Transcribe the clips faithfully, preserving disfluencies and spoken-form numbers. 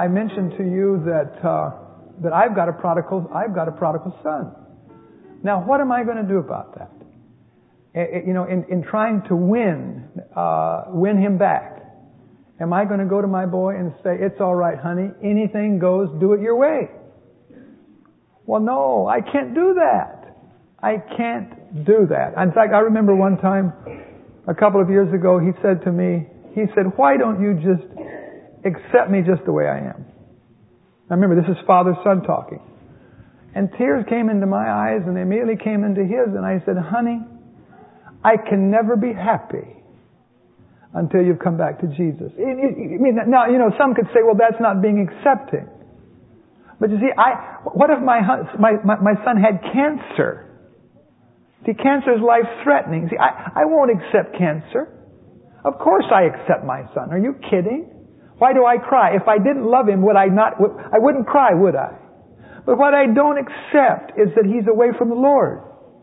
I mentioned to you that uh, that I've got a prodigal I've got a prodigal son. Now, what am I going to do about that? You know, in, in trying to win uh, win him back, am I going to go to my boy and say, "It's all right, honey. Anything goes. Do it your way"? Well, no, I can't do that. I can't do that. In fact, I remember one time, a couple of years ago, he said to me, he said, "Why don't you just accept me just the way I am?" Now remember, this is father-son talking. And tears came into my eyes and they immediately came into his, and I said, "Honey, I can never be happy until you've come back to Jesus." I mean, now, you know, some could say, well, that's not being accepting. But you see, I, what if my, my, my, my son had cancer? See, cancer is life-threatening. See, I, I won't accept cancer. Of course I accept my son. Are you kidding? Why do I cry? If I didn't love him, would I not, I wouldn't cry, would I? But what I don't accept is that he's away from the Lord.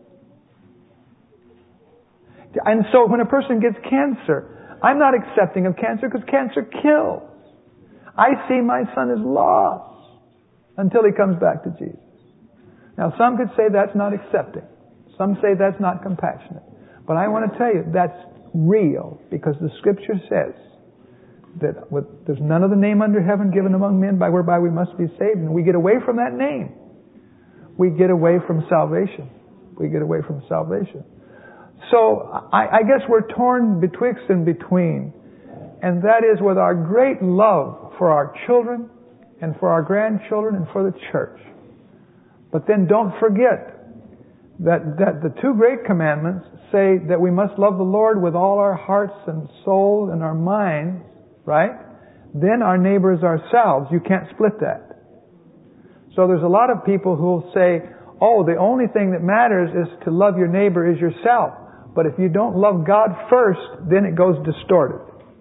And so when a person gets cancer, I'm not accepting of cancer because cancer kills. I see my son as lost until he comes back to Jesus. Now some could say that's not accepting. Some say that's not compassionate. But I want to tell you, that's real, because the Scripture says that with, there's none other name under heaven given among men by whereby we must be saved. And we get away from that name, we get away from salvation. We get away from salvation. So I, I guess we're torn betwixt and between. And that is with our great love for our children and for our grandchildren and for the church. But then don't forget that, that the two great commandments say that we must love the Lord with all our hearts and souls and our minds, right? Then our neighbor is ourselves. You can't split that. So there's a lot of people who will say, oh, the only thing that matters is to love your neighbor is yourself. But if you don't love God first, then it goes distorted.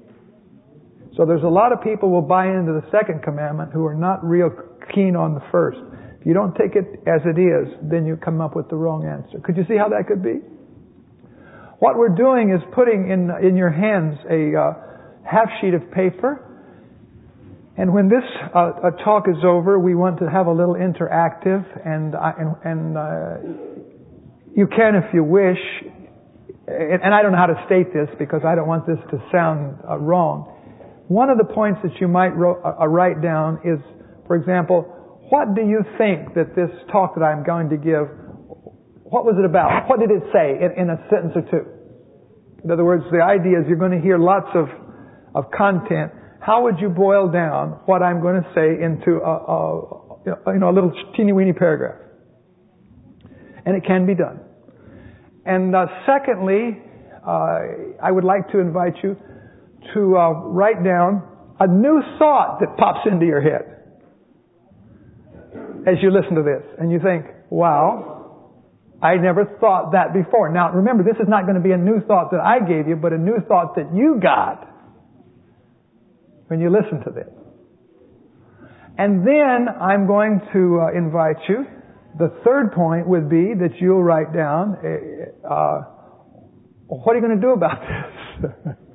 So there's a lot of people who will buy into the second commandment who are not real keen on the first. If you don't take it as it is, then you come up with the wrong answer. Could you see how that could be? What we're doing is putting in in your hands a uh, half sheet of paper. And when this uh, talk is over, we want to have a little interactive. And, I, and, and uh, you can, if you wish, and I don't know how to state this because I don't want this to sound uh, wrong. One of the points that you might ro- uh, write down is, for example, what do you think that this talk that I'm going to give, what was it about? What did it say in, in a sentence or two? In other words, the idea is you're going to hear lots of, of content. How would you boil down what I'm going to say into a, a, you know, a little teeny-weeny paragraph? And it can be done. And uh, secondly, uh, I would like to invite you to uh, write down a new thought that pops into your head as you listen to this. And you think, wow, I never thought that before. Now remember, this is not going to be a new thought that I gave you, but a new thought that you got when you listen to this. And then I'm going to uh, invite you. The third point would be that you'll write down, uh, what are you going to do about this?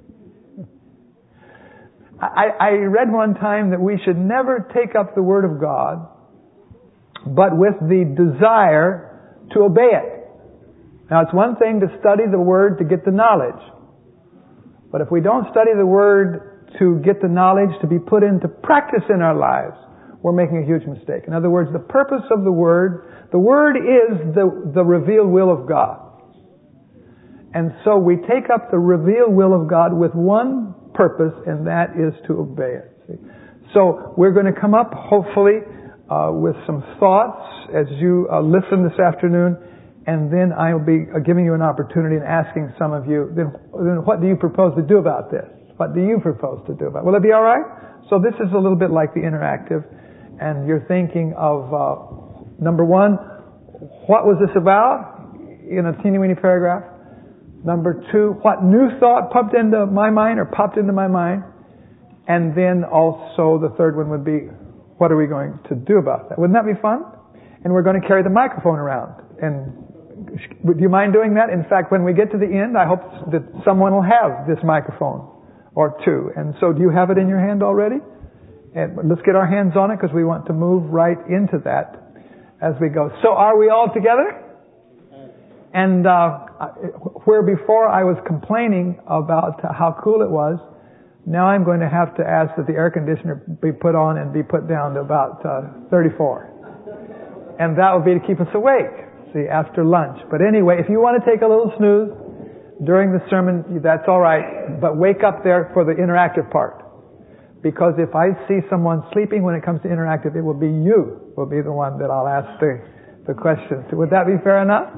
I, I read one time that we should never take up the Word of God, but with the desire to obey it. Now it's one thing to study the Word to get the knowledge. But if we don't study the Word to get the knowledge to be put into practice in our lives, we're making a huge mistake. In other words, the purpose of the Word, the Word is the, the revealed will of God. And so we take up the revealed will of God with one purpose, and that is to obey it. See? So we're going to come up, hopefully, uh, with some thoughts as you uh, listen this afternoon, and then I'll be uh, giving you an opportunity and asking some of you, then, then what do you propose to do about this? What do you propose to do about it? Will it be all right? So this is a little bit like the interactive. And you're thinking of, uh, number one, what was this about in a teeny-weeny paragraph? Number two, what new thought popped into my mind or popped into my mind? And then also the third one would be, what are we going to do about that? Wouldn't that be fun? And we're going to carry the microphone around. And would you mind doing that? In fact, when we get to the end, I hope that someone will have this microphone or two. And so do you have it in your hand already? And let's get our hands on it because we want to move right into that as we go. So are we all together? And uh, where before I was complaining about how cool it was, now I'm going to have to ask that the air conditioner be put on and be put down to about uh, thirty-four. And that will be to keep us awake, see, after lunch. But anyway, if you want to take a little snooze during the sermon, that's all right. But wake up there for the interactive part. Because if I see someone sleeping when it comes to interactive, it will be you will be the one that I'll ask the, the questions to. Would that be fair enough?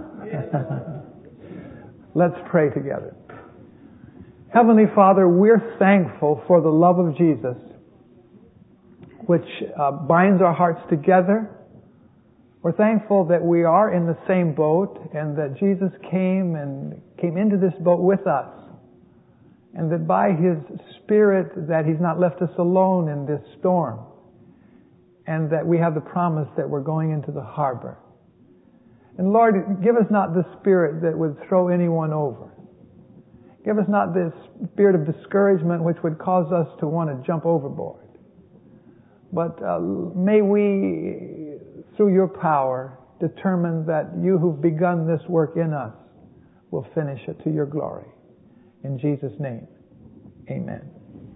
Let's pray together. Heavenly Father, we're thankful for the love of Jesus, which uh, binds our hearts together. We're thankful that we are in the same boat and that Jesus came and came into this boat with us. And that by His Spirit that He's not left us alone in this storm. And that we have the promise that we're going into the harbor. And Lord, give us not the spirit that would throw anyone over. Give us not this spirit of discouragement which would cause us to want to jump overboard. But uh, may we, through your power, determine that you who've begun this work in us will finish it to your glory. In Jesus' name, amen.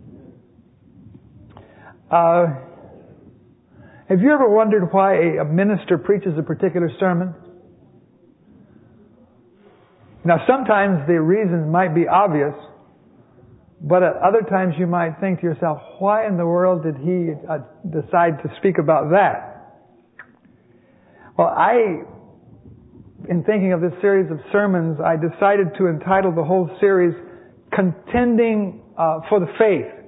Uh, have you ever wondered why a minister preaches a particular sermon? Now, sometimes the reasons might be obvious, but at other times you might think to yourself, why in the world did he uh, decide to speak about that? Well, I, in thinking of this series of sermons, I decided to entitle the whole series, Contending uh, for the Faith.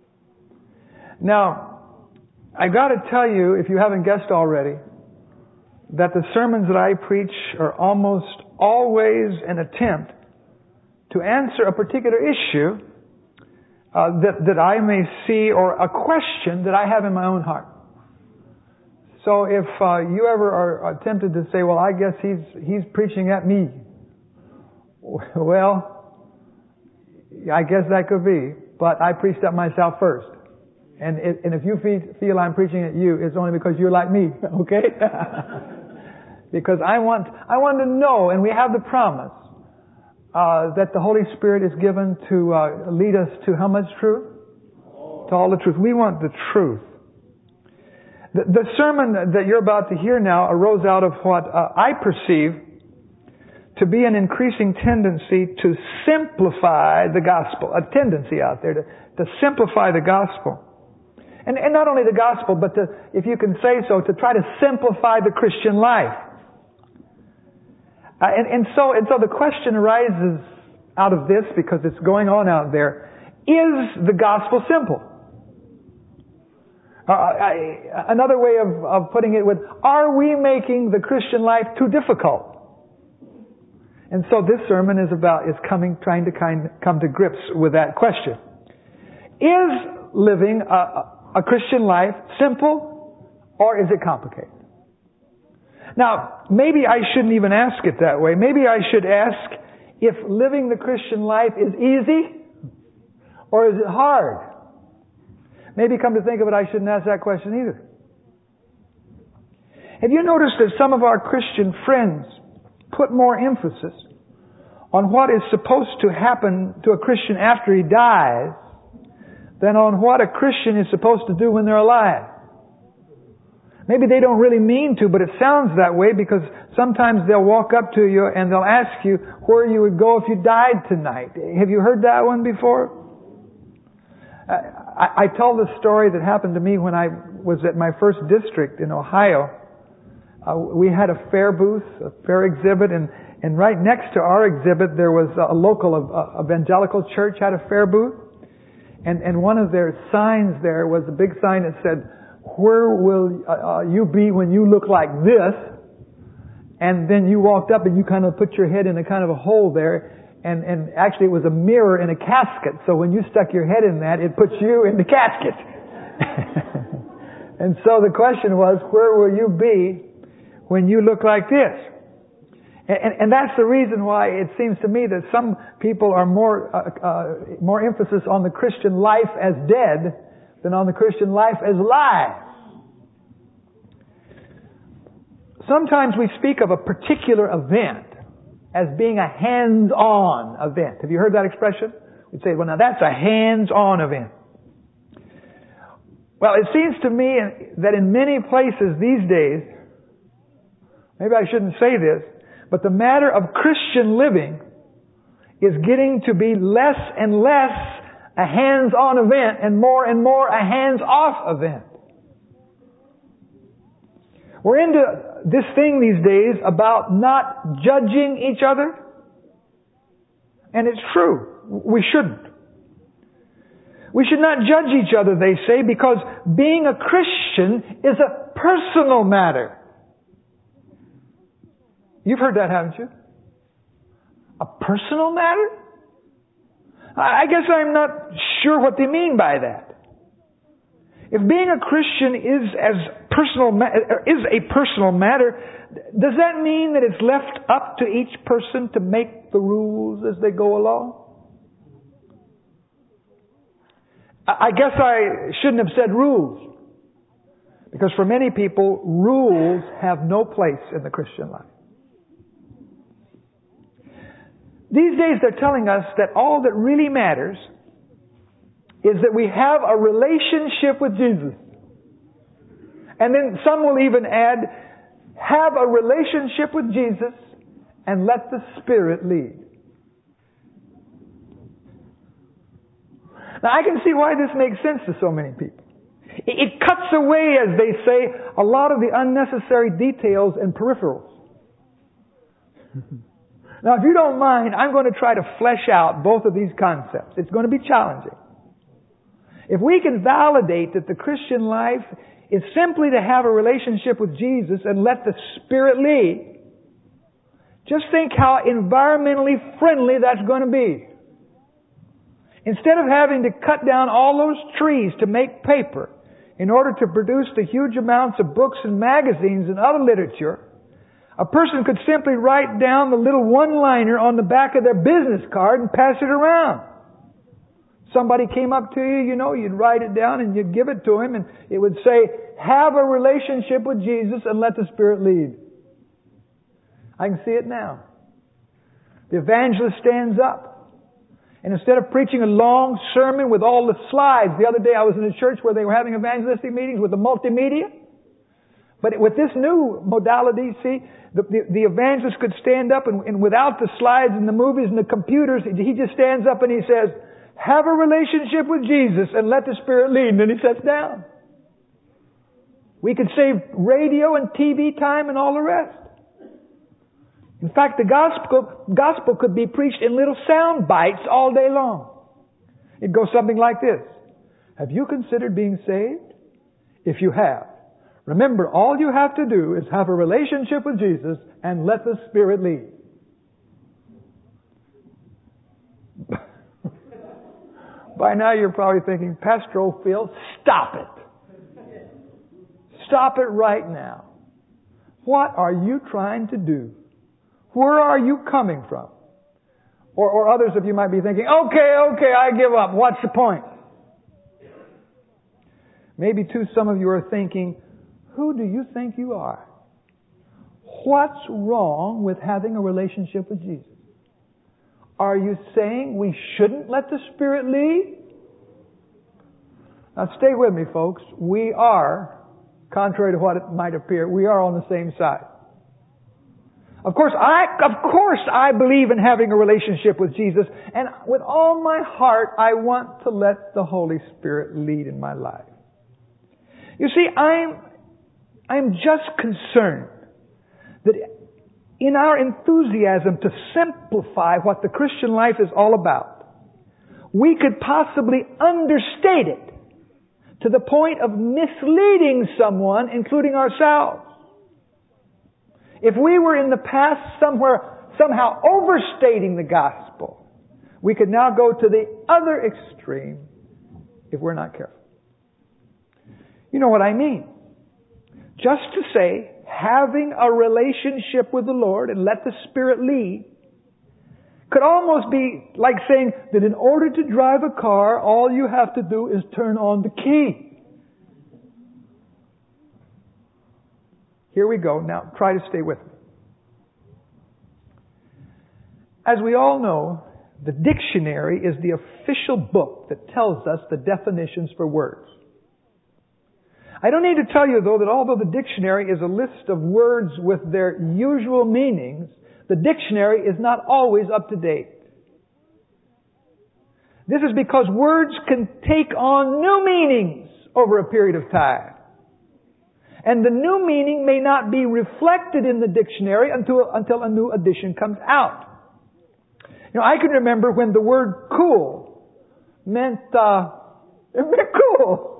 Now, I got to tell you, if you haven't guessed already, that the sermons that I preach are almost always an attempt to answer a particular issue uh, that, that I may see, or a question that I have in my own heart. So if uh, you ever are tempted to say, well, I guess he's he's preaching at me. Well, I guess that could be, but I preached at myself first. And, it, and if you feel, feel I'm preaching at you, it's only because you're like me, okay? Because I want, I want to know, and we have the promise, uh, that the Holy Spirit is given to uh, lead us to how much truth? To all the truth. We want the truth. The, the sermon that you're about to hear now arose out of what uh, I perceive to be an increasing tendency to simplify the gospel. A tendency out there to, to simplify the gospel. And, and not only the gospel, but to, if you can say so, to try to simplify the Christian life. Uh, and, and so, and so the question arises out of this, because it's going on out there. Is the gospel simple? Uh, I, another way of, of putting it would, are we making the Christian life too difficult? And so this sermon is about, is coming, trying to kind, come to grips with that question. Is living a, a Christian life simple, or is it complicated? Now, maybe I shouldn't even ask it that way. Maybe I should ask if living the Christian life is easy, or is it hard? Maybe come to think of it, I shouldn't ask that question either. Have you noticed that some of our Christian friends put more emphasis on what is supposed to happen to a Christian after he dies than on what a Christian is supposed to do when they're alive? Maybe they don't really mean to, but it sounds that way, because sometimes they'll walk up to you and they'll ask you where you would go if you died tonight. Have you heard that one before? I, I told the story that happened to me when I was at my first district in Ohio. Uh, we had a fair booth, a fair exhibit, and, and right next to our exhibit there was a local uh, evangelical church had a fair booth. And, and one of their signs there was a big sign that said, where will uh, you be when you look like this? And then you walked up and you kind of put your head in a kind of a hole there. And, and actually it was a mirror in a casket. So when you stuck your head in that, it puts you in the casket. And so the question was, where will you be when you look like this? And, and, and that's the reason why it seems to me that some people are more, uh, uh, more emphasis on the Christian life as dead than on the Christian life as lives. Sometimes we speak of a particular event as being a hands-on event. Have you heard that expression? We'd say, well, now that's a hands-on event. Well, it seems to me that in many places these days, maybe I shouldn't say this, but the matter of Christian living is getting to be less and less a hands-on event and more and more a hands-off event. We're into this thing these days about not judging each other. And it's true. We shouldn't. We should not judge each other, they say, because being a Christian is a personal matter. You've heard that, haven't you? A personal matter? I guess I'm not sure what they mean by that. If being a Christian is as personal is a personal matter, does that mean that it's left up to each person to make the rules as they go along? I guess I shouldn't have said rules, because for many people, rules have no place in the Christian life. These days they're telling us that all that really matters is that we have a relationship with Jesus. And then some will even add, have a relationship with Jesus and let the Spirit lead. Now I can see why this makes sense to so many people. It cuts away, as they say, a lot of the unnecessary details and peripherals. Now if you don't mind, I'm going to try to flesh out both of these concepts. It's going to be challenging. If we can validate that the Christian life is simply to have a relationship with Jesus and let the Spirit lead, just think how environmentally friendly that's going to be. Instead of having to cut down all those trees to make paper in order to produce the huge amounts of books and magazines and other literature, a person could simply write down the little one-liner on the back of their business card and pass it around. Somebody came up to you, you know, you'd write it down and you'd give it to him, and it would say, have a relationship with Jesus and let the Spirit lead. I can see it now. The evangelist stands up, and instead of preaching a long sermon with all the slides, the other day I was in a church where they were having evangelistic meetings with the multimedia. But with this new modality, see, the, the, the evangelist could stand up and, and without the slides and the movies and the computers, he just stands up and he says, have a relationship with Jesus and let the Spirit lead. And then he sits down. We could save radio and T V time and all the rest. In fact, the gospel, gospel could be preached in little sound bites all day long. It goes something like this. Have you considered being saved? If you have, remember, all you have to do is have a relationship with Jesus and let the Spirit lead. By now you're probably thinking, Pastor Oldfield, stop it. Stop it right now. What are you trying to do? Where are you coming from? Or, or others of you might be thinking, okay, okay, I give up. What's the point? Maybe too some of you are thinking, who do you think you are? What's wrong with having a relationship with Jesus? Are you saying we shouldn't let the Spirit lead? Now stay with me, folks. We are, contrary to what it might appear, we are on the same side. Of course, I, of course I believe in having a relationship with Jesus, and with all my heart I want to let the Holy Spirit lead in my life. You see, I'm, I'm just concerned that in our enthusiasm to simplify what the Christian life is all about, we could possibly understate it to the point of misleading someone, including ourselves. If we were in the past somewhere, somehow overstating the gospel, we could now go to the other extreme if we're not careful. You know what I mean? Just to say, having a relationship with the Lord and let the Spirit lead could almost be like saying that in order to drive a car, all you have to do is turn on the key. Here we go. Now, try to stay with me. As we all know, the dictionary is the official book that tells us the definitions for words. I don't need to tell you, though, that although the dictionary is a list of words with their usual meanings, the dictionary is not always up to date. This is because words can take on new meanings over a period of time. And the new meaning may not be reflected in the dictionary until, until a new edition comes out. You know, I can remember when the word cool meant, uh, it meant cool.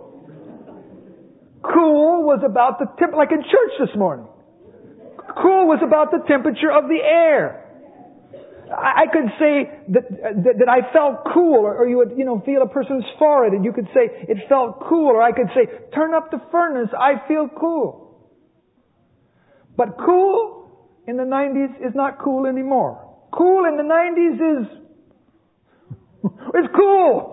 Cool was about the temp, like in church this morning. Cool was about the temperature of the air. I, I could say that, that that I felt cool, or, or you would, you know, feel a person's forehead, and you could say it felt cool, or I could say, turn up the furnace, I feel cool. But cool in the nineties is not cool anymore. Cool in the nineties is, it's cool.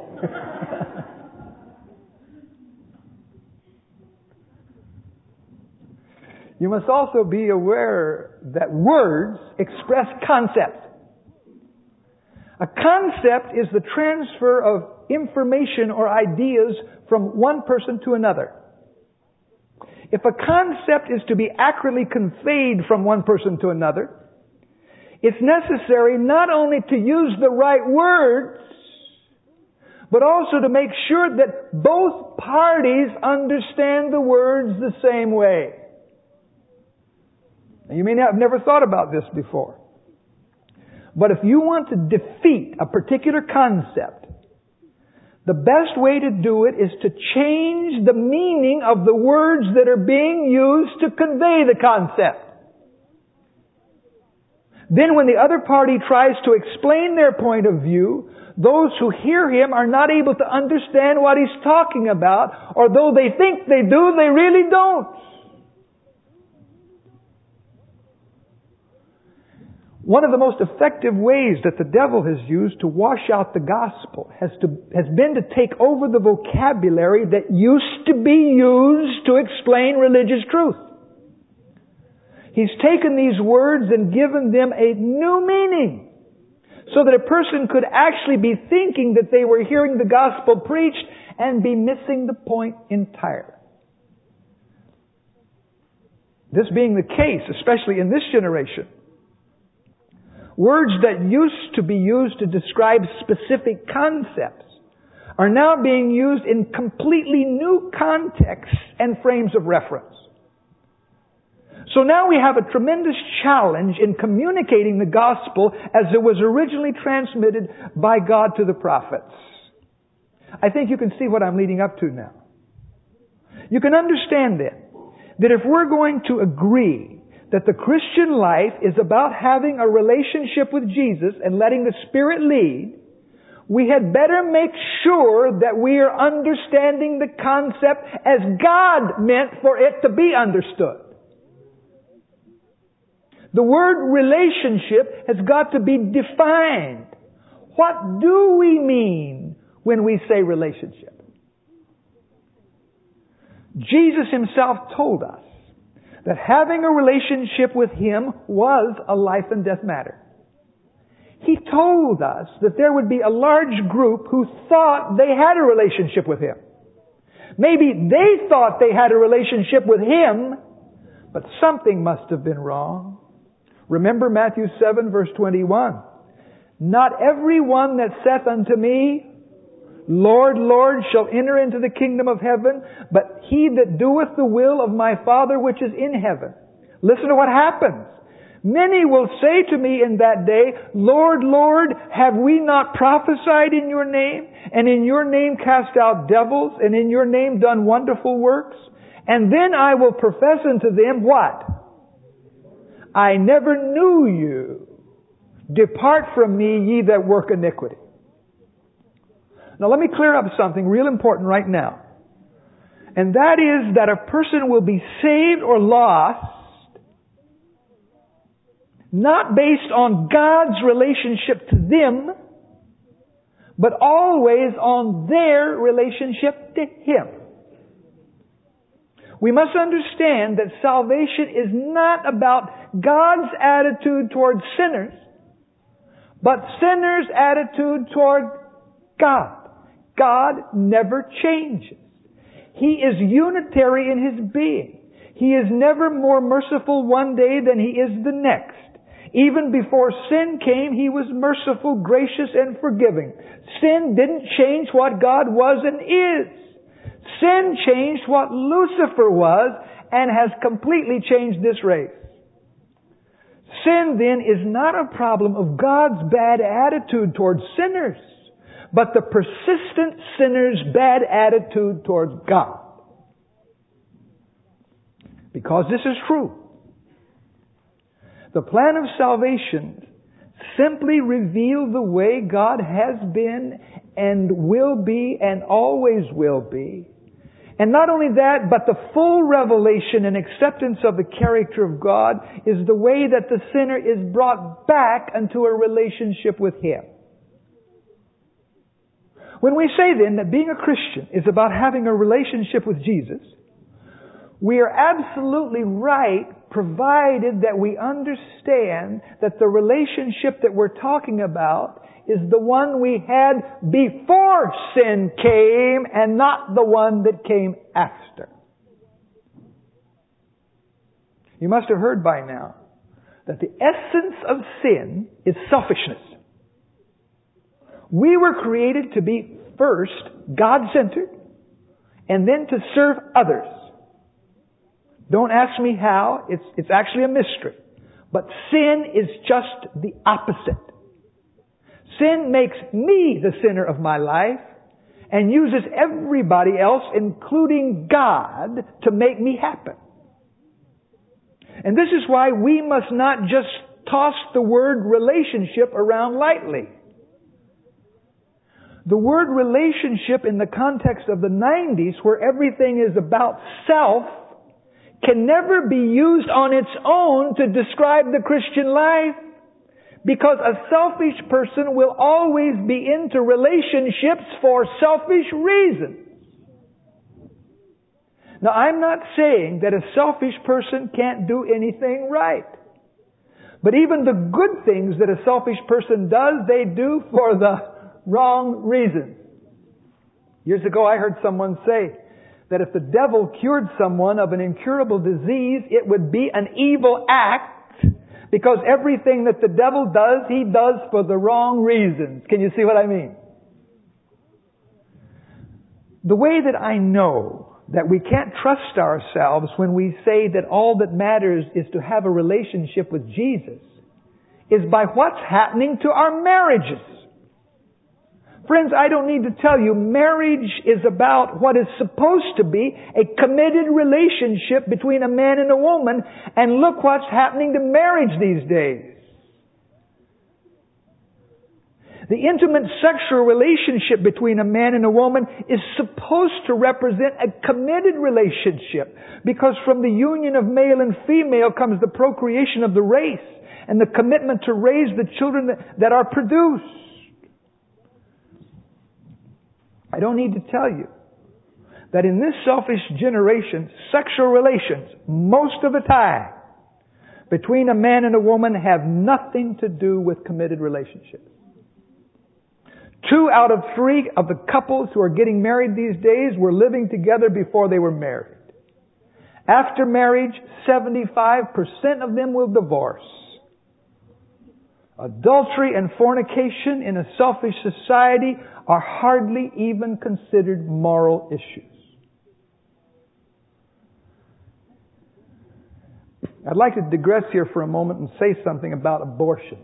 You must also be aware that words express concept. A concept is the transfer of information or ideas from one person to another. If a concept is to be accurately conveyed from one person to another, it's necessary not only to use the right words, but also to make sure that both parties understand the words the same way. Now, you may have never thought about this before. But if you want to defeat a particular concept, the best way to do it is to change the meaning of the words that are being used to convey the concept. Then when the other party tries to explain their point of view, those who hear him are not able to understand what he's talking about, or though they think they do, they really don't. One of the most effective ways that the devil has used to wash out the gospel has to, has been to take over the vocabulary that used to be used to explain religious truth. He's taken these words and given them a new meaning, so that a person could actually be thinking that they were hearing the gospel preached and be missing the point entirely. This being the case, especially in this generation, words that used to be used to describe specific concepts are now being used in completely new contexts and frames of reference. So now we have a tremendous challenge in communicating the gospel as it was originally transmitted by God to the prophets. I think you can see what I'm leading up to now. You can understand then that if we're going to agree that the Christian life is about having a relationship with Jesus and letting the Spirit lead, we had better make sure that we are understanding the concept as God meant for it to be understood. The word relationship has got to be defined. What do we mean when we say relationship? Jesus Himself told us that having a relationship with Him was a life and death matter. He told us that there would be a large group who thought they had a relationship with Him. Maybe they thought they had a relationship with Him, but something must have been wrong. Remember Matthew seven verse twenty-one. Not every one that saith unto me, Lord, Lord, shall enter into the kingdom of heaven, but he that doeth the will of my Father which is in heaven. Listen to what happens. Many will say to me in that day, Lord, Lord, have we not prophesied in your name, and in your name cast out devils, and in your name done wonderful works? And then I will profess unto them what? I never knew you. Depart from me, ye that work iniquity. Now let me clear up something real important right now. And that is that a person will be saved or lost Not based on God's relationship to them, but always on their relationship to Him. We must understand that salvation is not about God's attitude toward sinners, but sinners' attitude toward God. God never changes. He is unitary in His being. He is never more merciful one day than He is the next. Even before sin came, He was merciful, gracious, and forgiving. Sin didn't change what God was and is. Sin changed what Lucifer was and has completely changed this race. Sin then is not a problem of God's bad attitude towards sinners, but the persistent sinner's bad attitude towards God. Because this is true. The plan of salvation simply reveals the way God has been and will be and always will be. And not only that, but the full revelation and acceptance of the character of God is the way that the sinner is brought back into a relationship with Him. When we say then that being a Christian is about having a relationship with Jesus, we are absolutely right, provided that we understand that the relationship that we're talking about is the one we had before sin came and not the one that came after. You must have heard by now that the essence of sin is selfishness. We were created to be first God-centered and then to serve others. Don't ask me how. It's, it's actually a mystery. But sin is just the opposite. Sin makes me the center of my life and uses everybody else, including God, to make me happen. And this is why we must not just toss the word relationship around lightly. The word relationship in the context of the nineties, where everything is about self, can never be used on its own to describe the Christian life. Because a selfish person will always be into relationships for selfish reasons. Now, I'm not saying that a selfish person can't do anything right. But even the good things that a selfish person does, they do for the wrong reasons. Years ago, I heard someone say that if the devil cured someone of an incurable disease, it would be an evil act. Because everything that the devil does, he does for the wrong reasons. Can you see what I mean? The way that I know that we can't trust ourselves when we say that all that matters is to have a relationship with Jesus is by what's happening to our marriages. Friends, I don't need to tell you, marriage is about what is supposed to be a committed relationship between a man and a woman, and look what's happening to marriage these days. The intimate sexual relationship between a man and a woman is supposed to represent a committed relationship, because from the union of male and female comes the procreation of the race and the commitment to raise the children that, that are produced. I don't need to tell you that in this selfish generation, sexual relations, most of the time, between a man and a woman have nothing to do with committed relationships. Two out of three of the couples who are getting married these days were living together before they were married. After marriage, seventy-five percent of them will divorce. Adultery and fornication in a selfish society are hardly even considered moral issues. I'd like to digress here for a moment and say something about abortion.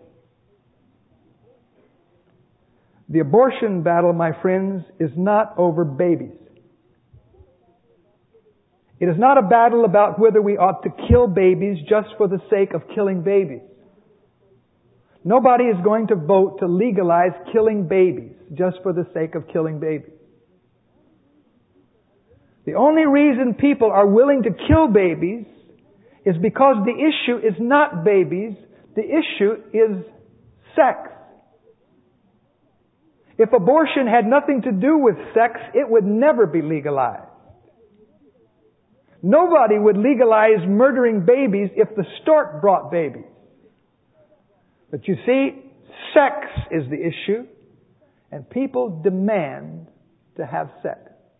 The abortion battle, my friends, is not over babies. It is not a battle about whether we ought to kill babies just for the sake of killing babies. Nobody is going to vote to legalize killing babies just for the sake of killing babies. The only reason people are willing to kill babies is because the issue is not babies. The issue is sex. If abortion had nothing to do with sex, it would never be legalized. Nobody would legalize murdering babies if the stork brought babies. But you see, sex is the issue, and people demand to have sex.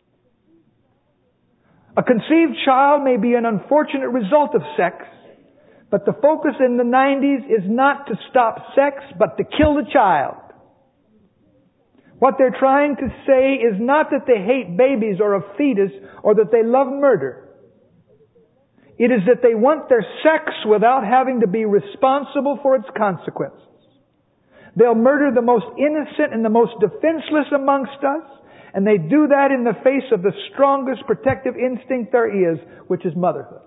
A conceived child may be an unfortunate result of sex, but the focus in the nineties is not to stop sex, but to kill the child. What they're trying to say is not that they hate babies or a fetus or that they love murder. It is that they want their sex without having to be responsible for its consequences. They'll murder the most innocent and the most defenseless amongst us, and they do that in the face of the strongest protective instinct there is, which is motherhood.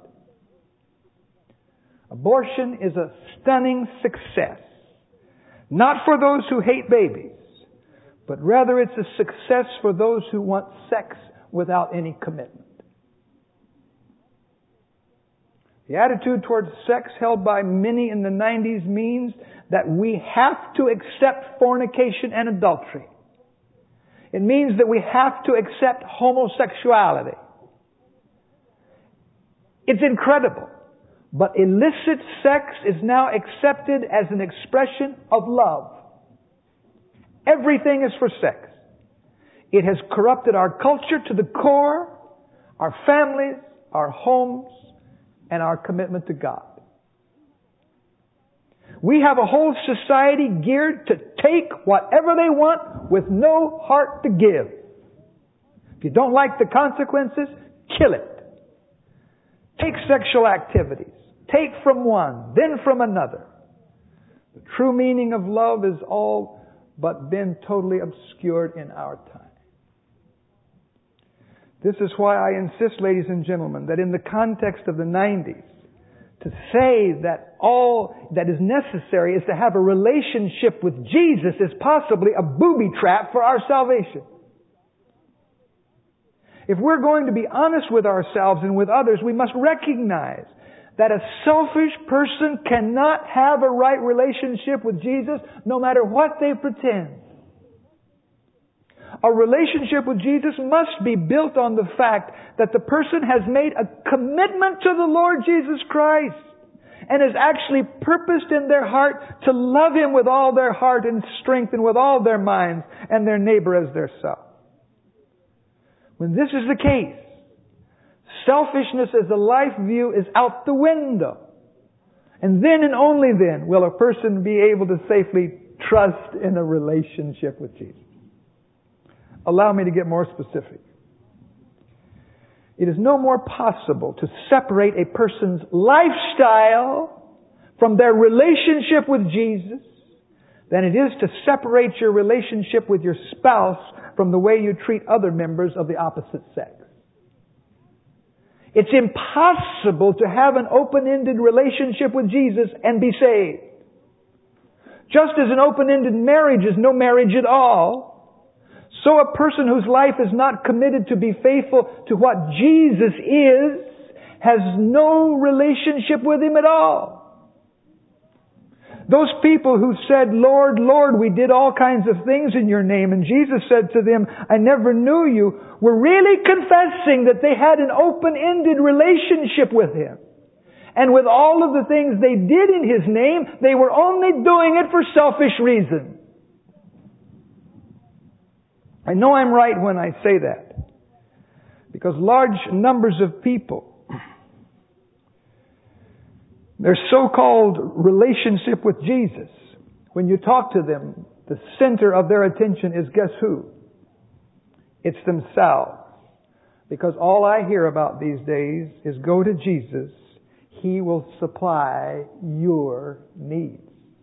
Abortion is a stunning success. Not for those who hate babies, but rather it's a success for those who want sex without any commitment. The attitude towards sex held by many in the nineties means that we have to accept fornication and adultery. It means that we have to accept homosexuality. It's incredible. But illicit sex is now accepted as an expression of love. Everything is for sex. It has corrupted our culture to the core, our families, our homes, and our commitment to God. We have a whole society geared to take whatever they want with no heart to give. If you don't like the consequences, kill it. Take sexual activities. Take from one, then from another. The true meaning of love is all but been totally obscured in our time. This is why I insist, ladies and gentlemen, that in the context of the nineties, to say that all that is necessary is to have a relationship with Jesus is possibly a booby trap for our salvation. If we're going to be honest with ourselves and with others, we must recognize that a selfish person cannot have a right relationship with Jesus no matter what they pretend. A relationship with Jesus must be built on the fact that the person has made a commitment to the Lord Jesus Christ and has actually purposed in their heart to love Him with all their heart and strength and with all their minds and their neighbor as their self. When this is the case, selfishness as a life view is out the window. And then and only then will a person be able to safely trust in a relationship with Jesus. Allow me to get more specific. It is no more possible to separate a person's lifestyle from their relationship with Jesus than it is to separate your relationship with your spouse from the way you treat other members of the opposite sex. It's impossible to have an open-ended relationship with Jesus and be saved. Just as an open-ended marriage is no marriage at all, so a person whose life is not committed to be faithful to what Jesus is has no relationship with Him at all. Those people who said, Lord, Lord, we did all kinds of things in Your name, and Jesus said to them, I never knew you, were really confessing that they had an open-ended relationship with Him. And with all of the things they did in His name, they were only doing it for selfish reasons. I know I'm right when I say that, because large numbers of people, their so-called relationship with Jesus, when you talk to them, the center of their attention is guess who? It's themselves. Because all I hear about these days is go to Jesus, He will supply your needs.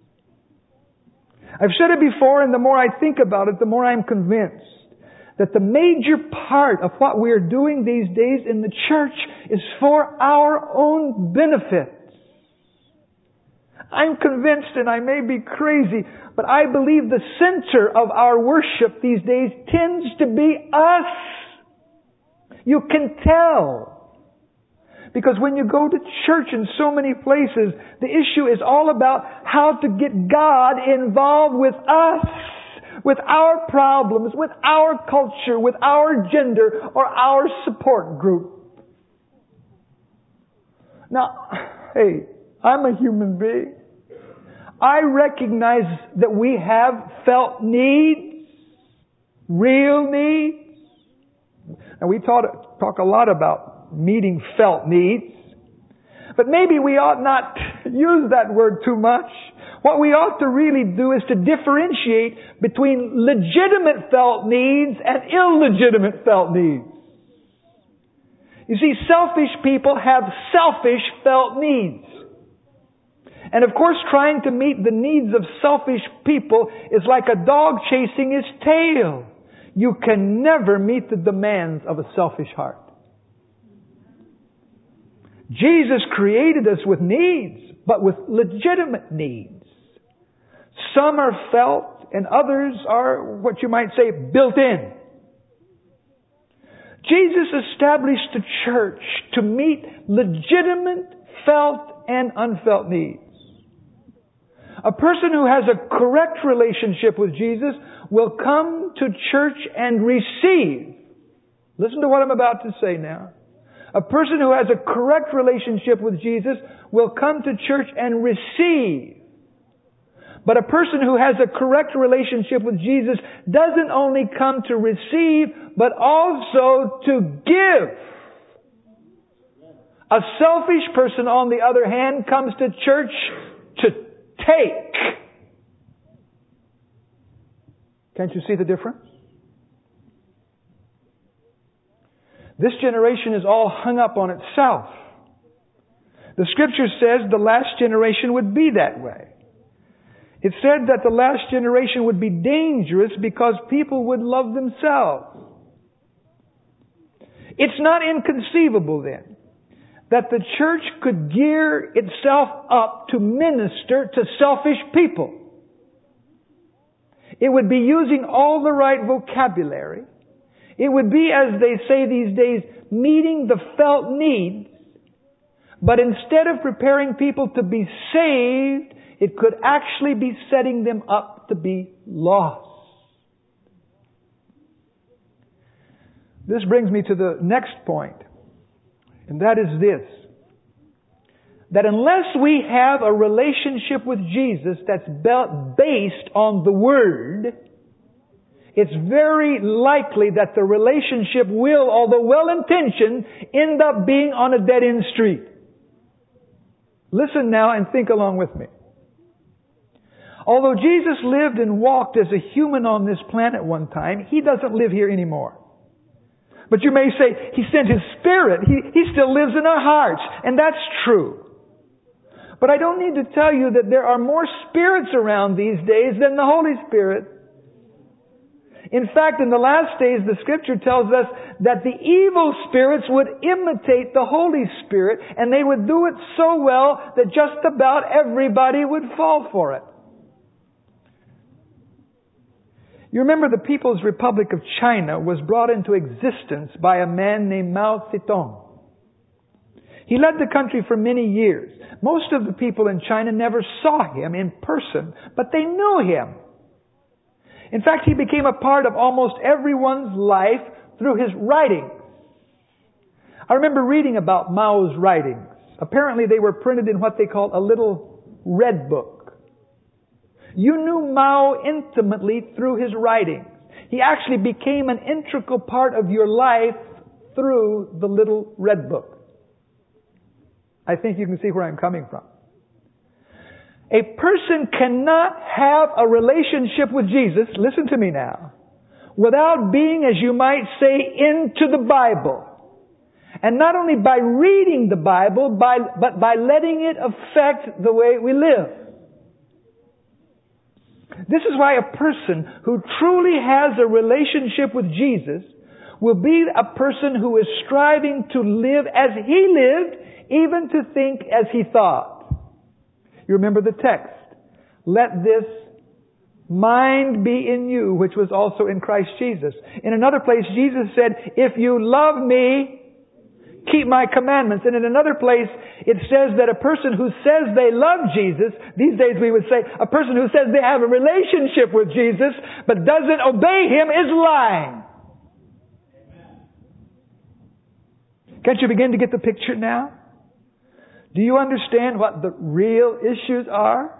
I've said it before, and the more I think about it, the more I'm convinced that the major part of what we're doing these days in the church is for our own benefit. I'm convinced, and I may be crazy, but I believe the center of our worship these days tends to be us. You can tell. Because when you go to church in so many places, the issue is all about how to get God involved with us, with our problems, with our culture, with our gender, or our support group. Now, hey, I'm a human being. I recognize that we have felt needs, real needs. And we talk, talk a lot about meeting felt needs. But maybe we ought not use that word too much. What we ought to really do is to differentiate between legitimate felt needs and illegitimate felt needs. You see, selfish people have selfish felt needs. And of course, trying to meet the needs of selfish people is like a dog chasing his tail. You can never meet the demands of a selfish heart. Jesus created us with needs, but with legitimate needs. Some are felt and others are what you might say built in. Jesus established the church to meet legitimate felt and unfelt needs. A person who has a correct relationship with Jesus will come to church and receive. Listen to what I'm about to say now. A person who has a correct relationship with Jesus will come to church and receive. But a person who has a correct relationship with Jesus doesn't only come to receive, but also to give. A selfish person, on the other hand, comes to church to take. Can't you see the difference? This generation is all hung up on itself. The Scripture says the last generation would be that way. It said that the last generation would be dangerous because people would love themselves. It's not inconceivable then that the church could gear itself up to minister to selfish people. It would be using all the right vocabulary. It would be, as they say these days, meeting the felt needs. But instead of preparing people to be saved, it could actually be setting them up to be lost. This brings me to the next point, and that is this. That unless we have a relationship with Jesus that's based on the Word, it's very likely that the relationship will, although well-intentioned, end up being on a dead-end street. Listen now and think along with me. Although Jesus lived and walked as a human on this planet one time, He doesn't live here anymore. But you may say, He sent His Spirit. He, he still lives in our hearts. And that's true. But I don't need to tell you that there are more spirits around these days than the Holy Spirit. In fact, in the last days, the Scripture tells us that the evil spirits would imitate the Holy Spirit, and they would do it so well that just about everybody would fall for it. You remember the People's Republic of China was brought into existence by a man named Mao Zedong. He led the country for many years. Most of the people in China never saw him in person, but they knew him. In fact, he became a part of almost everyone's life through his writings. I remember reading about Mao's writings. Apparently they were printed in what they call a little red book. You knew Mao intimately through his writings. He actually became an integral part of your life through the little red book. I think you can see where I'm coming from. A person cannot have a relationship with Jesus, listen to me now, without being, as you might say, into the Bible. And not only by reading the Bible, by, but by letting it affect the way we live. This is why a person who truly has a relationship with Jesus will be a person who is striving to live as He lived, even to think as He thought. You remember the text. Let this mind be in you, which was also in Christ Jesus. In another place, Jesus said, if you love me, keep my commandments. And in another place, it says that a person who says they love Jesus, these days we would say, a person who says they have a relationship with Jesus, but doesn't obey Him is lying. Can't you begin to get the picture now? Do you understand what the real issues are?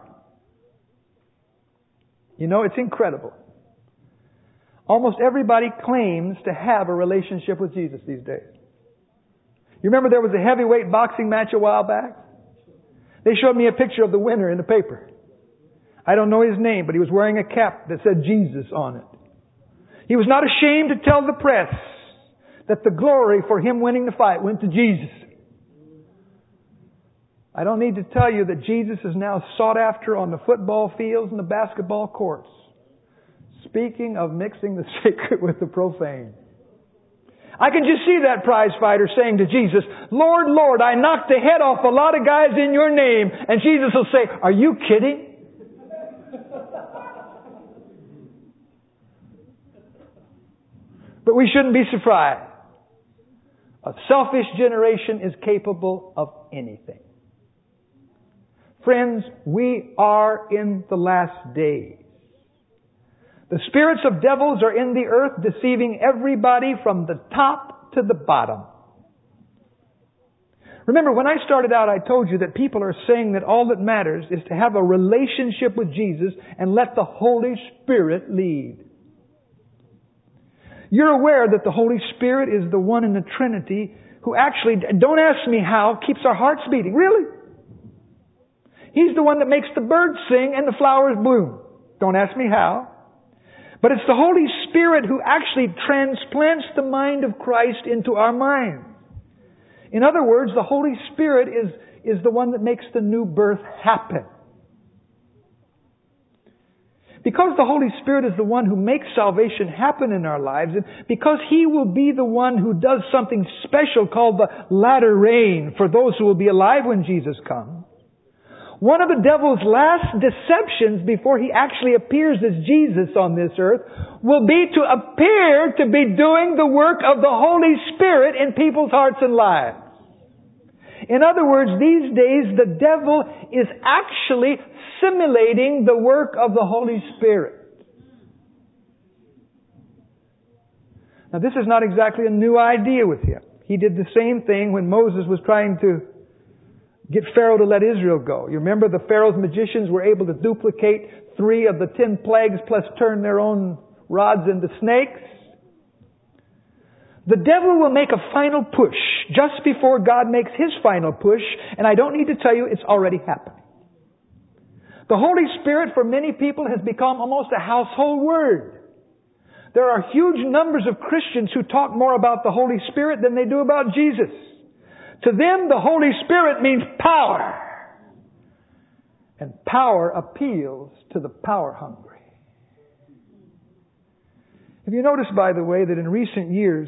You know, it's incredible. Almost everybody claims to have a relationship with Jesus these days. You remember there was a heavyweight boxing match a while back? They showed me a picture of the winner in the paper. I don't know his name, but he was wearing a cap that said Jesus on it. He was not ashamed to tell the press that the glory for him winning the fight went to Jesus. I don't need to tell you that Jesus is now sought after on the football fields and the basketball courts. Speaking of mixing the sacred with the profane. I can just see that prize fighter saying to Jesus, Lord, Lord, I knocked the head off a lot of guys in your name. And Jesus will say, are you kidding? But we shouldn't be surprised. A selfish generation is capable of anything. Friends, we are in the last days. The spirits of devils are in the earth, deceiving everybody from the top to the bottom. Remember, when I started out, I told you that people are saying that all that matters is to have a relationship with Jesus and let the Holy Spirit lead. You're aware that the Holy Spirit is the one in the Trinity who actually, don't ask me how, keeps our hearts beating. Really? He's the one that makes the birds sing and the flowers bloom. Don't ask me how. But it's the Holy Spirit who actually transplants the mind of Christ into our minds. In other words, the Holy Spirit is, is the one that makes the new birth happen. Because the Holy Spirit is the one who makes salvation happen in our lives, and because He will be the one who does something special called the latter rain for those who will be alive when Jesus comes, one of the devil's last deceptions before he actually appears as Jesus on this earth will be to appear to be doing the work of the Holy Spirit in people's hearts and lives. In other words, these days the devil is actually simulating the work of the Holy Spirit. Now this is not exactly a new idea with him. He did the same thing when Moses was trying to get Pharaoh to let Israel go. You remember the Pharaoh's magicians were able to duplicate three of the ten plagues plus turn their own rods into snakes. The devil will make a final push just before God makes His final push, and I don't need to tell you it's already happening. The Holy Spirit for many people has become almost a household word. There are huge numbers of Christians who talk more about the Holy Spirit than they do about Jesus. To them, the Holy Spirit means power. And power appeals to the power hungry. Have you noticed, by the way, that in recent years,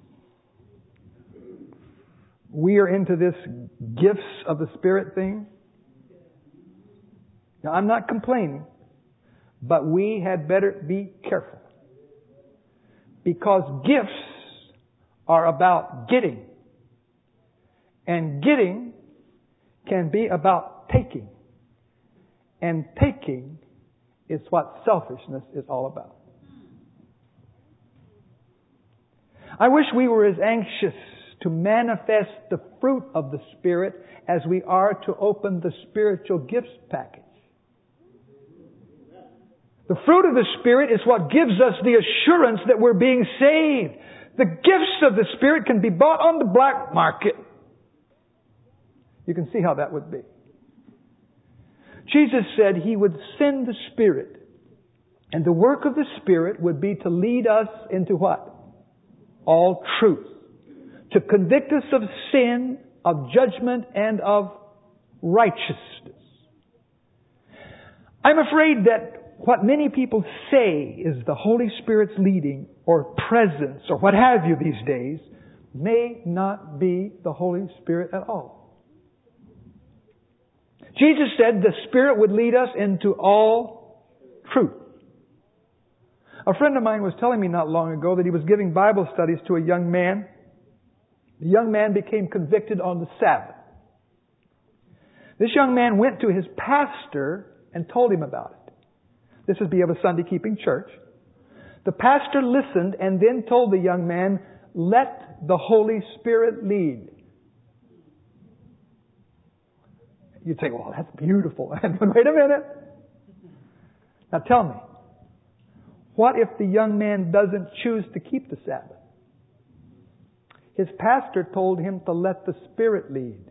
we are into this gifts of the Spirit thing? Now, I'm not complaining, but we had better be careful. Because gifts are about getting. And getting can be about taking. And taking is what selfishness is all about. I wish we were as anxious to manifest the fruit of the Spirit as we are to open the spiritual gifts package. The fruit of the Spirit is what gives us the assurance that we're being saved. The gifts of the Spirit can be bought on the black market. You can see how that would be. Jesus said He would send the Spirit. And the work of the Spirit would be to lead us into what? All truth. To convict us of sin, of judgment, and of righteousness. I'm afraid that what many people say is the Holy Spirit's leading or presence or what have you these days may not be the Holy Spirit at all. Jesus said the Spirit would lead us into all truth. A friend of mine was telling me not long ago that he was giving Bible studies to a young man. The young man became convicted on the Sabbath. This young man went to his pastor and told him about it. This would be of a Sunday-keeping church. The pastor listened and then told the young man, let the Holy Spirit lead. You'd say, well, that's beautiful. But wait a minute. Now tell me, what if the young man doesn't choose to keep the Sabbath? His pastor told him to let the Spirit lead.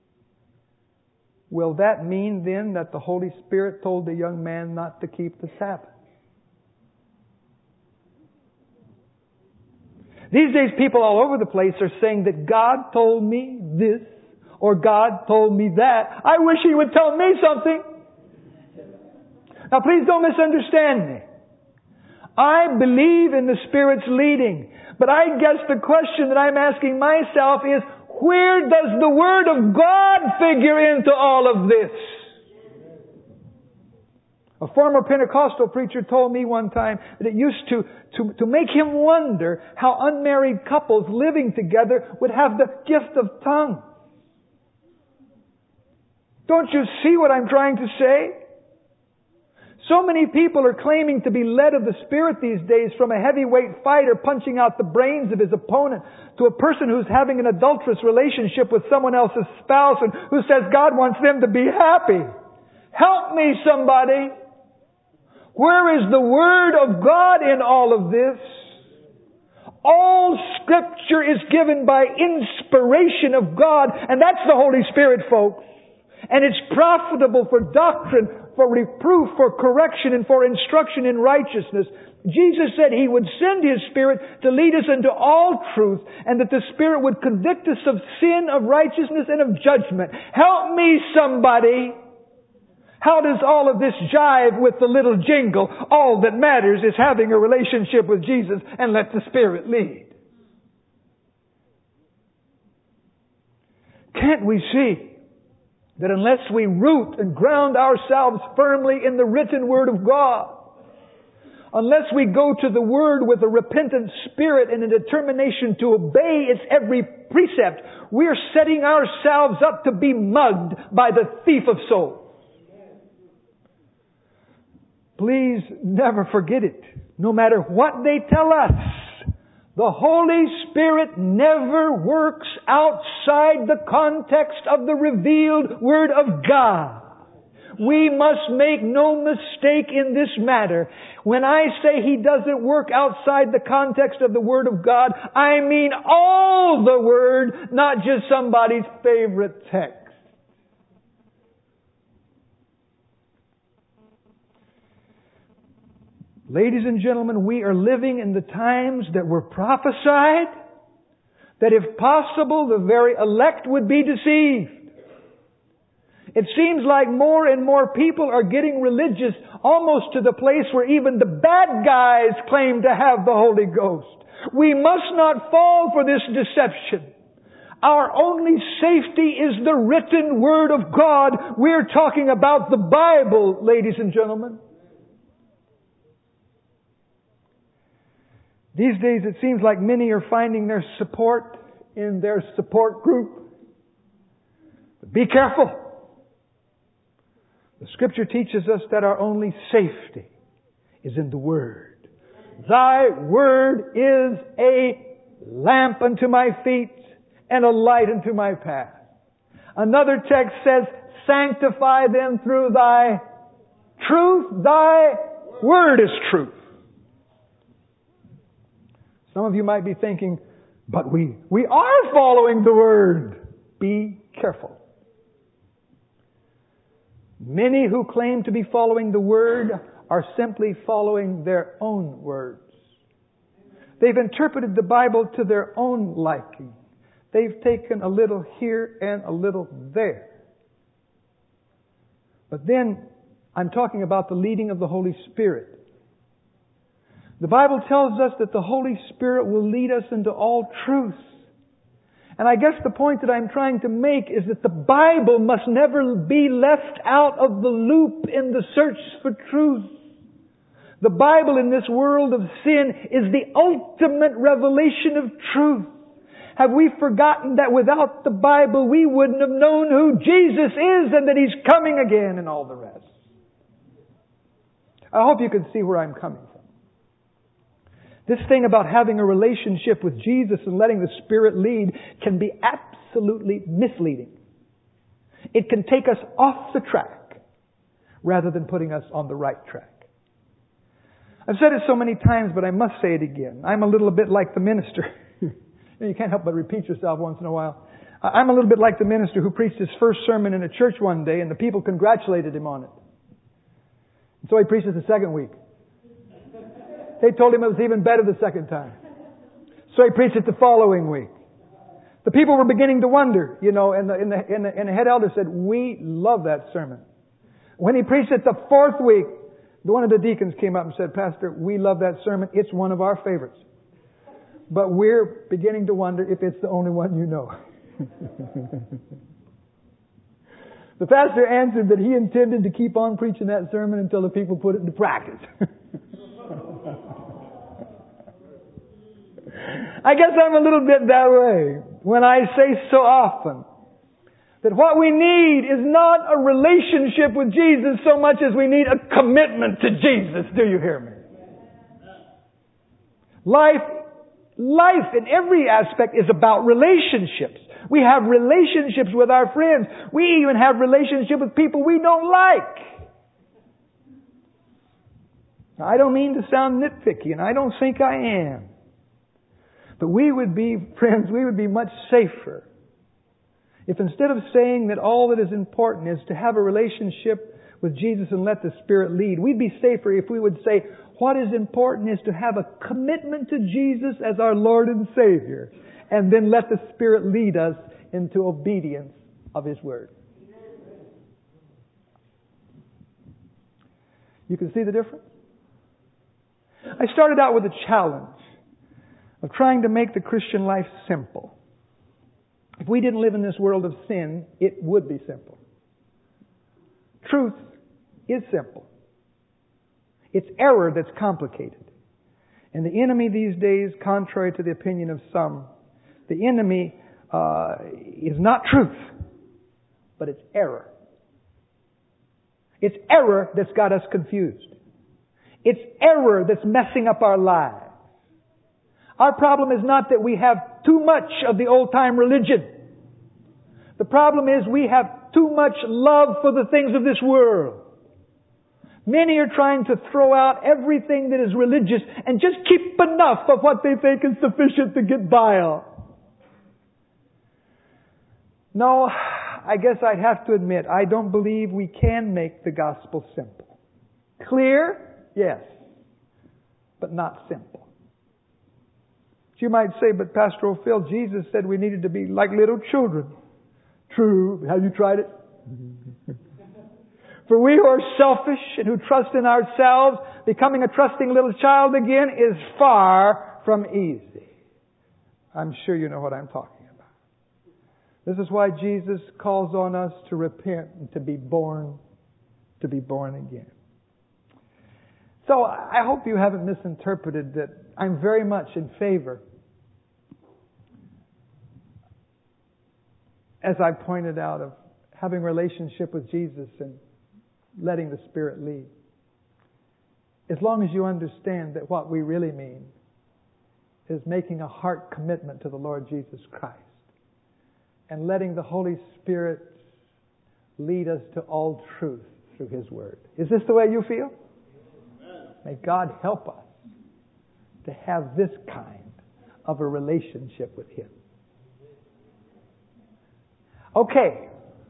Will that mean then that the Holy Spirit told the young man not to keep the Sabbath? These days people all over the place are saying that God told me this or God told me that. I wish He would tell me something. Now please don't misunderstand me. I believe in the Spirit's leading. But I guess the question that I'm asking myself is, where does the Word of God figure into all of this? A former Pentecostal preacher told me one time that it used to, to, to make him wonder how unmarried couples living together would have the gift of tongues. Don't you see what I'm trying to say? So many people are claiming to be led of the Spirit these days, from a heavyweight fighter punching out the brains of his opponent to a person who's having an adulterous relationship with someone else's spouse and who says God wants them to be happy. Help me, somebody. Where is the Word of God in all of this? All Scripture is given by inspiration of God, and that's the Holy Spirit, folks. And it's profitable for doctrine, for reproof, for correction, and for instruction in righteousness. Jesus said He would send His Spirit to lead us into all truth, and that the Spirit would convict us of sin, of righteousness, and of judgment. Help me, somebody! How does all of this jive with the little jingle? All that matters is having a relationship with Jesus and let the Spirit lead. Can't we see that unless we root and ground ourselves firmly in the written Word of God, unless we go to the Word with a repentant spirit and a determination to obey its every precept, we're setting ourselves up to be mugged by the thief of souls. Please never forget it. No matter what they tell us, the Holy Spirit never works outside the context of the revealed Word of God. We must make no mistake in this matter. When I say He doesn't work outside the context of the Word of God, I mean all the Word, not just somebody's favorite text. Ladies and gentlemen, we are living in the times that were prophesied, that if possible, the very elect would be deceived. It seems like more and more people are getting religious, almost to the place where even the bad guys claim to have the Holy Ghost. We must not fall for this deception. Our only safety is the written Word of God. We're talking about the Bible, ladies and gentlemen. These days it seems like many are finding their support in their support group. But be careful. The Scripture teaches us that our only safety is in the Word. Thy Word is a lamp unto my feet and a light unto my path. Another text says, sanctify them through Thy truth. Thy Word is truth. Some of you might be thinking, but we, we are following the Word. Be careful. Many who claim to be following the Word are simply following their own words. They've interpreted the Bible to their own liking. They've taken a little here and a little there. But then, I'm talking about the leading of the Holy Spirit. The Bible tells us that the Holy Spirit will lead us into all truth. And I guess the point that I'm trying to make is that the Bible must never be left out of the loop in the search for truth. The Bible in this world of sin is the ultimate revelation of truth. Have we forgotten that without the Bible we wouldn't have known who Jesus is and that He's coming again and all the rest? I hope you can see where I'm coming from. This thing about having a relationship with Jesus and letting the Spirit lead can be absolutely misleading. It can take us off the track rather than putting us on the right track. I've said it so many times, but I must say it again. I'm a little bit like the minister. You can't help but repeat yourself once in a while. I'm a little bit like the minister who preached his first sermon in a church one day and the people congratulated him on it. And so he preached it the second week. They told him it was even better the second time. So he preached it the following week. The people were beginning to wonder, you know, and the, and the, and the, and the head elder said, "We love that sermon." When he preached it the fourth week, one of the deacons came up and said, "Pastor, we love that sermon. It's one of our favorites. But we're beginning to wonder if it's the only one you know." The pastor answered that he intended to keep on preaching that sermon until the people put it into practice. I guess I'm a little bit that way when I say so often that what we need is not a relationship with Jesus so much as we need a commitment to Jesus. Do you hear me? Life, life in every aspect is about relationships. We have relationships with our friends. We even have relationships with people we don't like. Now, I don't mean to sound nitpicky, and I don't think I am. But we would be, friends, we would be much safer if instead of saying that all that is important is to have a relationship with Jesus and let the Spirit lead, we'd be safer if we would say what is important is to have a commitment to Jesus as our Lord and Savior, and then let the Spirit lead us into obedience of His Word. You can see the difference? I started out with a challenge of trying to make the Christian life simple. If we didn't live in this world of sin, it would be simple. Truth is simple. It's error that's complicated. And the enemy these days, contrary to the opinion of some, the enemy uh, is not truth, but it's error. It's error that's got us confused. It's error that's messing up our lives. Our problem is not that we have too much of the old-time religion. The problem is we have too much love for the things of this world. Many are trying to throw out everything that is religious and just keep enough of what they think is sufficient to get by on. No, I guess I'd have to admit, I don't believe we can make the gospel simple. Clear? Yes. But not simple. You might say, but Pastor O'Phil, Jesus said we needed to be like little children. True. Have you tried it? For we who are selfish and who trust in ourselves, becoming a trusting little child again is far from easy. I'm sure you know what I'm talking about. This is why Jesus calls on us to repent and to be born, to be born again. So I hope you haven't misinterpreted that I'm very much in favor, as I pointed out, of having a relationship with Jesus and letting the Spirit lead. As long as you understand that what we really mean is making a heart commitment to the Lord Jesus Christ and letting the Holy Spirit lead us to all truth through His Word. Is this the way you feel? May God help us to have this kind of a relationship with Him. Okay.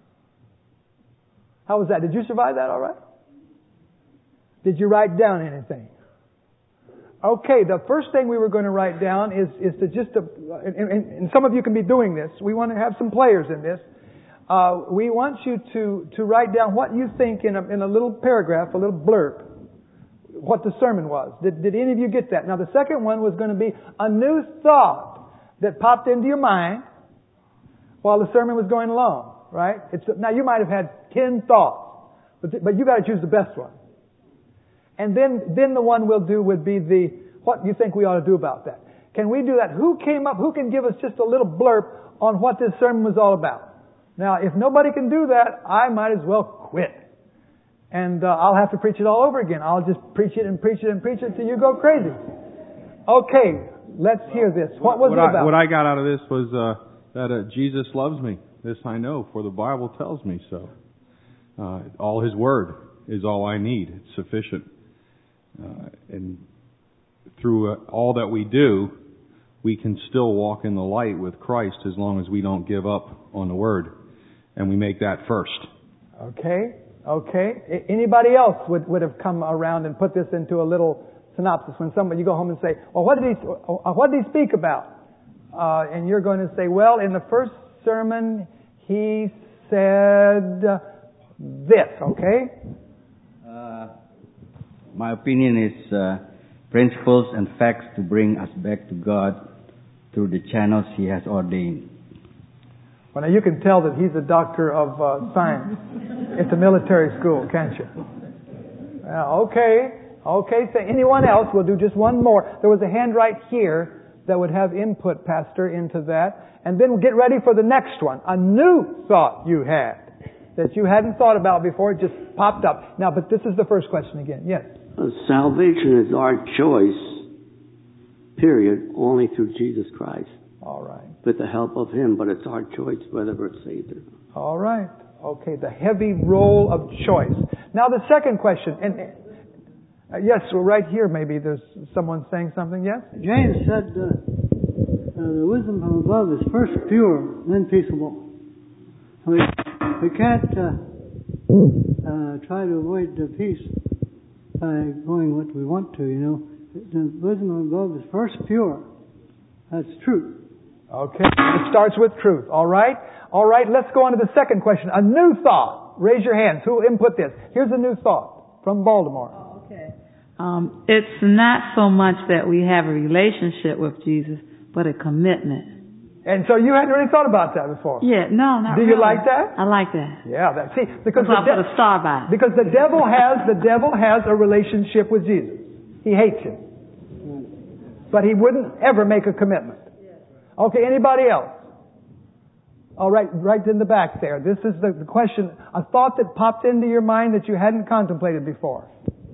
How was that? Did you survive that all right? Did you write down anything? Okay, the first thing we were going to write down is, is to just, to, and, and, and some of you can be doing this. We want to have some players in this. Uh, we want you to, to write down what you think in a, in a little paragraph, a little blurb, what the sermon was. Did, did any of you get that? Now the second one was going to be a new thought that popped into your mind while the sermon was going along, right? It's, now you might have had ten thoughts, but, but you got to choose the best one. And then, then the one we'll do would be the, what you think we ought to do about that. Can we do that? Who came up, who can give us just a little blurb on what this sermon was all about? Now, if nobody can do that, I might as well quit. And uh, I'll have to preach it all over again. I'll just preach it and preach it and preach it till you go crazy. Okay, let's hear this. What was what it I, about? What I got out of this was uh, that uh, Jesus loves me. This I know, for the Bible tells me so. Uh, all His Word is all I need. It's sufficient. Uh, and through uh, all that we do, we can still walk in the light with Christ as long as we don't give up on the Word. And we make that first. Okay, okay. I- anybody else would, would have come around and put this into a little synopsis when somebody, you go home and say, well, what did he, what did he speak about? Uh, and you're going to say, well, in the first sermon, he said this, okay? Uh, my opinion is uh, principles and facts to bring us back to God through the channels He has ordained. Well, now you can tell that he's a doctor of uh, science at the military school, can't you? Uh, okay, okay. So anyone else? We'll do just one more. There was a hand right here that would have input, Pastor, into that. And then we'll get ready for the next one. A new thought you had that you hadn't thought about before. It just popped up. Now, but this is the first question again. Yes? Uh, salvation is our choice, period, only through Jesus Christ. All right. With the help of Him, but it's our choice whether we're saved or not. All right. Okay, the heavy role of choice. Now the second question, and uh, yes, well, right here maybe there's someone saying something. Yes? James said uh, uh, the wisdom from above is first pure, then peaceable. We, we can't uh, uh, try to avoid the peace by going what we want to, you know. The wisdom from above is first pure. That's truth. Okay, it starts with truth. All right? All right, let's go on to the second question. A new thought. Raise your hands. Who will input this? Here's a new thought from Baltimore. Oh, okay. Um, it's not so much that we have a relationship with Jesus, but a commitment. And so you hadn't really thought about that before? Yeah, no, not Do really. you like that? I like that. Yeah, that, see, because That's why the I put a star by it. Because the devil has, the devil has a relationship with Jesus. He hates him. But he wouldn't ever make a commitment. Okay, anybody else? All right, right in the back there. This is the, the question, a thought that popped into your mind that you hadn't contemplated before.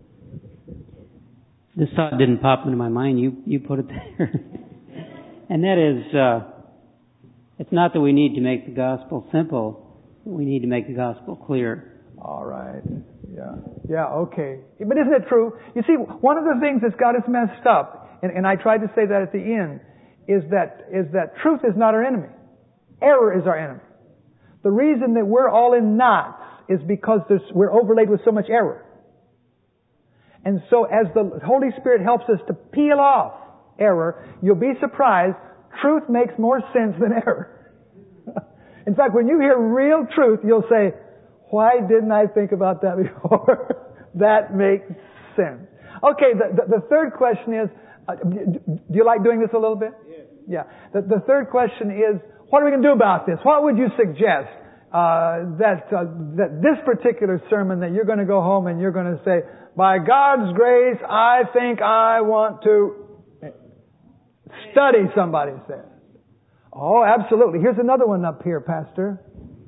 This thought didn't pop into my mind. You you put it there. And that is, uh, it's not that we need to make the gospel simple. We need to make the gospel clear. All right. Yeah. Yeah, okay. But isn't it true? You see, one of the things that's got us messed up, and, and I tried to say that at the end, is that is that truth is not our enemy. Error is our enemy. The reason that we're all in knots is because there's, we're overlaid with so much error. And so as the Holy Spirit helps us to peel off error, you'll be surprised, truth makes more sense than error. In fact, when you hear real truth, you'll say, why didn't I think about that before? That makes sense. Okay, the, the, the third question is, uh, do you like doing this a little bit? Yeah. Yeah. The, the third question is, what are we going to do about this? What would you suggest uh, that uh, that this particular sermon that you're going to go home and you're going to say, by God's grace, I think I want to study, somebody says. Oh, absolutely. Here's another one up here, Pastor.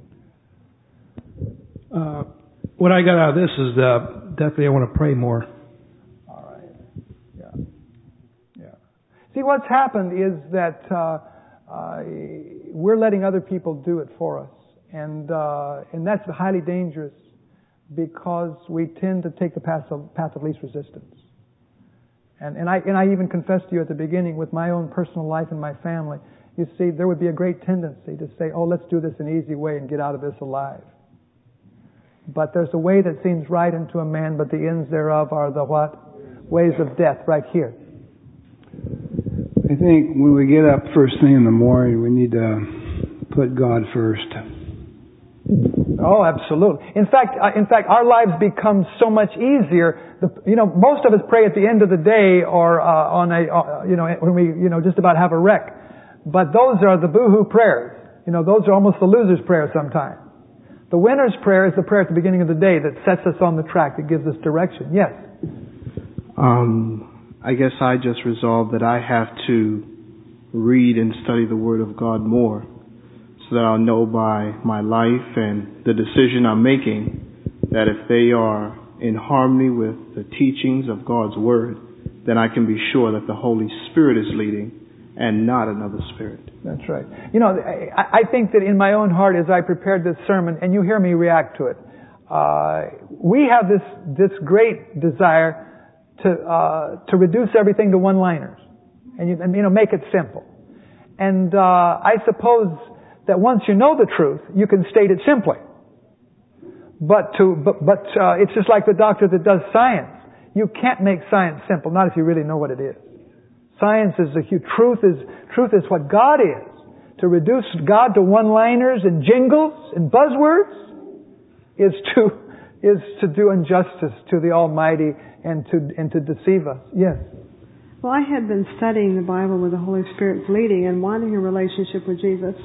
Uh, what I got out of this is uh, definitely I want to pray more. All right. Yeah. Yeah. See, what's happened is that uh, uh, we're letting other people do it for us, and uh, and that's highly dangerous because we tend to take the path of, path of least resistance. And and I and I even confessed to you at the beginning with my own personal life and my family. You see, there would be a great tendency to say, "Oh, let's do this an easy way and get out of this alive." But there's a way that seems right unto a man, but the ends thereof are the what? Ways of death, right here. I think when we get up first thing in the morning, we need to put God first. Oh, absolutely. In fact, uh, in fact, our lives become so much easier. The, you know, most of us pray at the end of the day, or uh, on a, uh, you know, when we, you know, just about have a wreck. But those are the boo-hoo prayers. You know, those are almost the loser's prayer sometimes. The winner's prayer is the prayer at the beginning of the day that sets us on the track, that gives us direction. Yes? Um, I guess I just resolved that I have to read and study the Word of God more, so that I'll know by my life and the decision I'm making that if they are in harmony with the teachings of God's Word, then I can be sure that the Holy Spirit is leading and not another spirit. That's right. You know, I, I think that in my own heart as I prepared this sermon, and you hear me react to it, uh, we have this this great desire to uh, to reduce everything to one-liners, and you, and, you know, make it simple. And uh, I suppose that once you know the truth, you can state it simply. But to but but uh, it's just like the doctor that does science. You can't make science simple, not if you really know what it is. Science is the truth is truth is what God is. To reduce God to one-liners and jingles and buzzwords is to is to do injustice to the Almighty and to and to deceive us. Yes. Well, I had been studying the Bible with the Holy Spirit's leading and wanting a relationship with Jesus,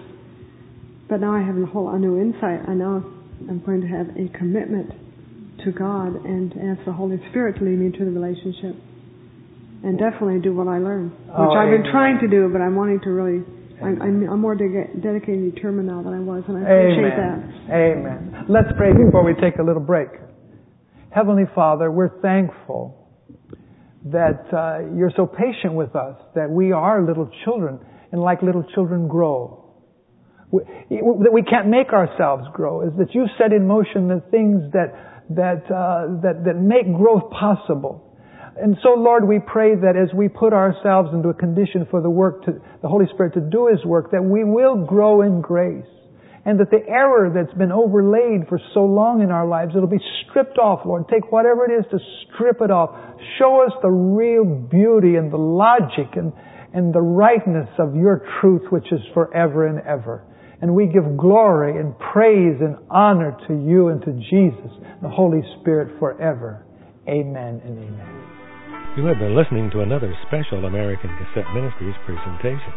but now I have a whole a new insight. I know I'm going to have a commitment to God and ask the Holy Spirit to lead me to the relationship. And definitely do what I learn, which oh, I've amen. been trying to do, but I'm wanting to really, I'm, I'm, I'm more de- dedicated and determined now than I was, and I appreciate amen. that. Amen. Let's pray before we take a little break. Heavenly Father, we're thankful that uh, you're so patient with us, that we are little children, and like little children grow. We, that we can't make ourselves grow, is that you set in motion the things that that uh, that that make growth possible. And so, Lord, we pray that as we put ourselves into a condition for the work, to the Holy Spirit to do His work, that we will grow in grace. And that the error that's been overlaid for so long in our lives, it'll be stripped off, Lord. Take whatever it is to strip it off. Show us the real beauty and the logic and, and the rightness of your truth, which is forever and ever. And we give glory and praise and honor to you and to Jesus, the Holy Spirit, forever. Amen and amen. You have been listening to another special American Cassette Ministries presentation.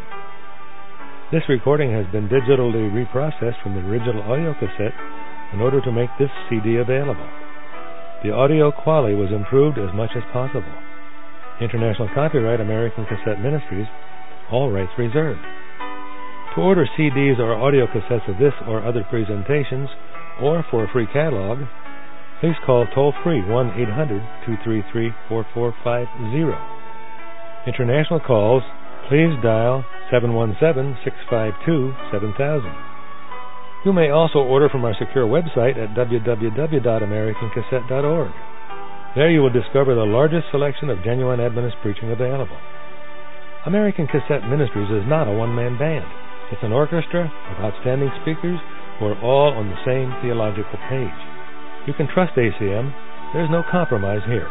This recording has been digitally reprocessed from the original audio cassette in order to make this C D available. The audio quality was improved as much as possible. International copyright American Cassette Ministries, all rights reserved. To order C Ds or audio cassettes of this or other presentations, or for a free catalog, please call toll-free one eight hundred two three three four four five zero. International calls, please dial seven one seven six five two seven thousand. You may also order from our secure website at w w w dot american cassette dot org. There you will discover the largest selection of genuine Adventist preaching available. American Cassette Ministries is not a one-man band. It's an orchestra of outstanding speakers who are all on the same theological page. You can trust A C M. There's no compromise here.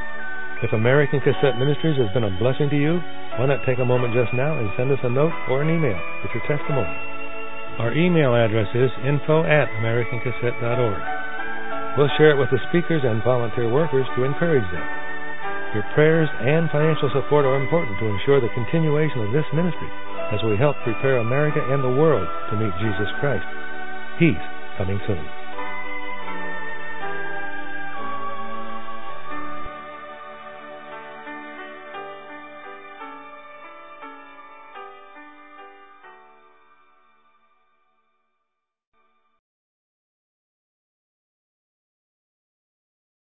If American Cassette Ministries has been a blessing to you, why not take a moment just now and send us a note or an email with your testimony. Our email address is info at american cassette dot org. We'll share it with the speakers and volunteer workers to encourage them. Your prayers and financial support are important to ensure the continuation of this ministry as we help prepare America and the world to meet Jesus Christ. He's coming soon.